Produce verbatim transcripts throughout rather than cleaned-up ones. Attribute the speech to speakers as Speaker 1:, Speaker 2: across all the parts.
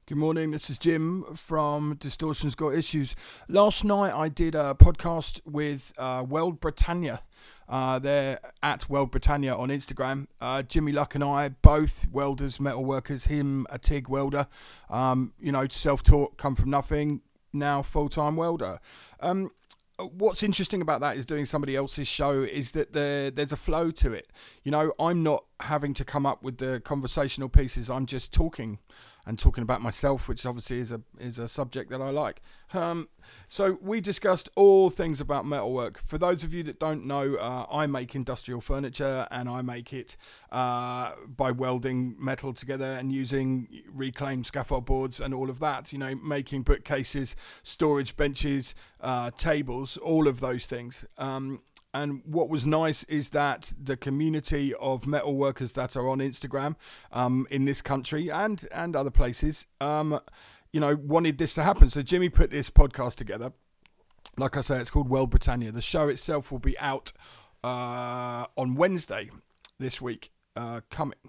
Speaker 1: Good morning, this is Jim from Distortion's Got Issues. Last night I did a podcast with uh, Weld Britannia. Uh, they're at Weld Britannia on Instagram. Uh, Jimmy Luck and I, both welders, metal workers, him a TIG welder, um, you know, self-taught, come from nothing, now full-time welder. Um, what's interesting about that is doing somebody else's show is that there, there's a flow to it. You know, I'm not having to come up with the conversational pieces, I'm just talking. And talking about myself, which obviously is a is a subject that I like. Um, so we discussed all things about metalwork. For those of you that don't know, uh, I make industrial furniture, and I make it uh, by welding metal together and using reclaimed scaffold boards and all of that. You know, making bookcases, storage benches, uh, tables, all of those things. Um, And what was nice is that the community of metal workers that are on Instagram um, in this country and, and other places, um, you know, wanted this to happen. So Jimmy put this podcast together. Like I say, it's called Weld Britannia. The show itself will be out uh, on Wednesday this week uh, coming.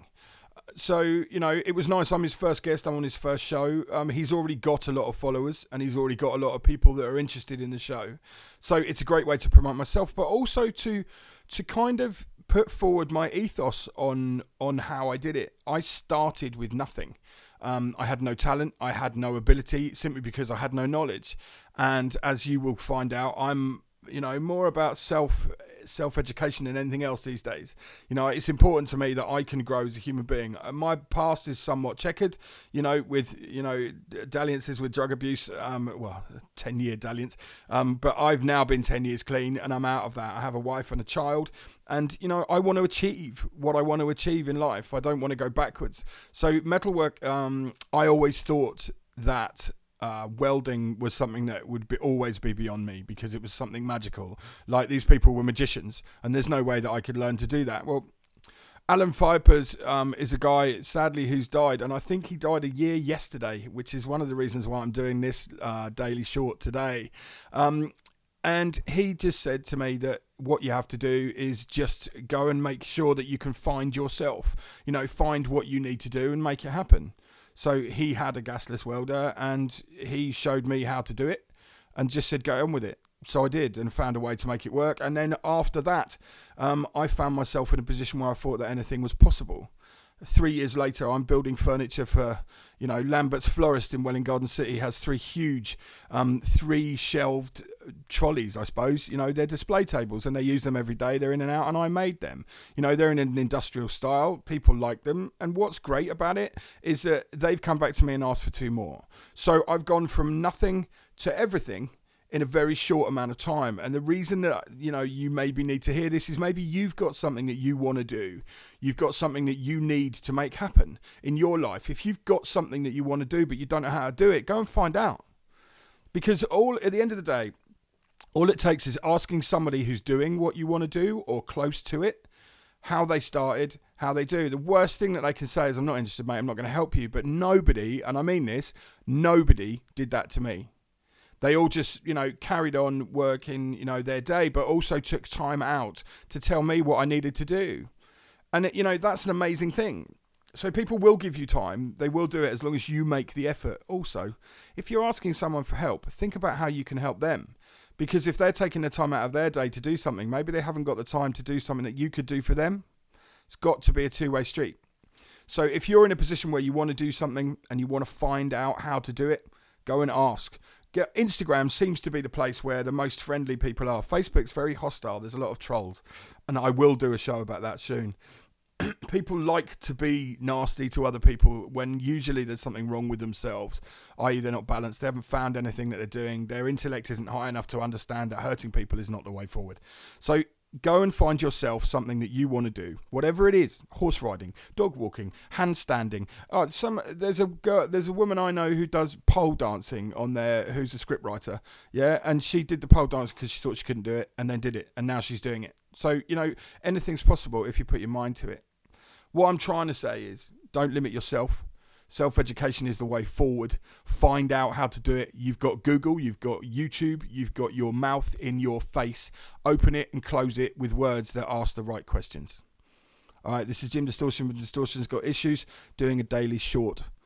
Speaker 1: So, you know, it was nice. I'm his first guest. I'm on his first show. Um, he's already got a lot of followers and he's already got a lot of people that are interested in the show. So it's a great way to promote myself, but also to to kind of put forward my ethos on on how I did it. I started with nothing. Um, I had no talent. I had no ability simply because I had no knowledge. And as you will find out, I'm, you know, more about self self-education than anything else these days. You know, it's important to me that I can grow as a human being. My past is somewhat checkered, you know, with, you know, dalliances with drug abuse, um, well, ten-year dalliance, um, but I've now been ten years clean and I'm out of that. I have a wife and a child and, you know, I want to achieve what I want to achieve in life. I don't want to go backwards. So metalwork, um, I always thought that Uh, welding was something that would be, always be beyond me because it was something magical. Like these people were magicians and there's no way that I could learn to do that. Well, Alan Vipers um, is a guy, sadly, who's died. And I think he died a year yesterday, which is one of the reasons why I'm doing this uh, daily short today. Um, and he just said to me that what you have to do is just go and make sure that you can find yourself, you know, find what you need to do and make it happen. So he had a gasless welder and he showed me how to do it and just said, go on with it. So I did and found a way to make it work. And then after that, um, I found myself in a position where I thought that anything was possible. Three years later, I'm building furniture for, you know, Lambert's Florist in Welling Garden City has three huge, um, three shelved trolleys, I suppose. You know, they're display tables and they use them every day. They're in and out and I made them. You know, they're in an industrial style. People like them. And what's great about it is that they've come back to me and asked for two more. So I've gone from nothing to everything in a very short amount of time. And the reason that, you know, you maybe need to hear this is maybe you've got something that you want to do. You've got something that you need to make happen in your life. If you've got something that you want to do, but you don't know how to do it, go and find out. Because all at the end of the day, all it takes is asking somebody who's doing what you want to do or close to it, how they started, how they do. The worst thing that they can say is, I'm not interested, mate, I'm not going to help you. But nobody, and I mean this, nobody did that to me. They all just, you know, carried on working, you know, their day, but also took time out to tell me what I needed to do. And, you know, that's an amazing thing. So people will give you time. They will do it as long as you make the effort. Also, if you're asking someone for help, think about how you can help them. Because if they're taking the time out of their day to do something, maybe they haven't got the time to do something that you could do for them. It's got to be a two-way street. So if you're in a position where you want to do something and you want to find out how to do it, go and ask. Get, Instagram seems to be the place where the most friendly people are. Facebook's very hostile. There's a lot of trolls. And I will do a show about that soon. People like to be nasty to other people when usually there's something wrong with themselves, that is they're not balanced, they haven't found anything that they're doing, their intellect isn't high enough to understand that hurting people is not the way forward. So go and find yourself something that you want to do, whatever it is. Horse riding, dog walking, handstanding. Oh, some there's a girl, there's a woman I know who does pole dancing on there, who's a scriptwriter, yeah, and she did the pole dance because she thought she couldn't do it, and then did it, and now she's doing it. So, you know, anything's possible if you put your mind to it. What I'm trying to say is, don't limit yourself. Self-education is the way forward. Find out how to do it. You've got Google, you've got YouTube, you've got your mouth in your face. Open it and close it with words that ask the right questions. All right, this is Jim Distortion with Distortion's Got Issues, doing a daily short.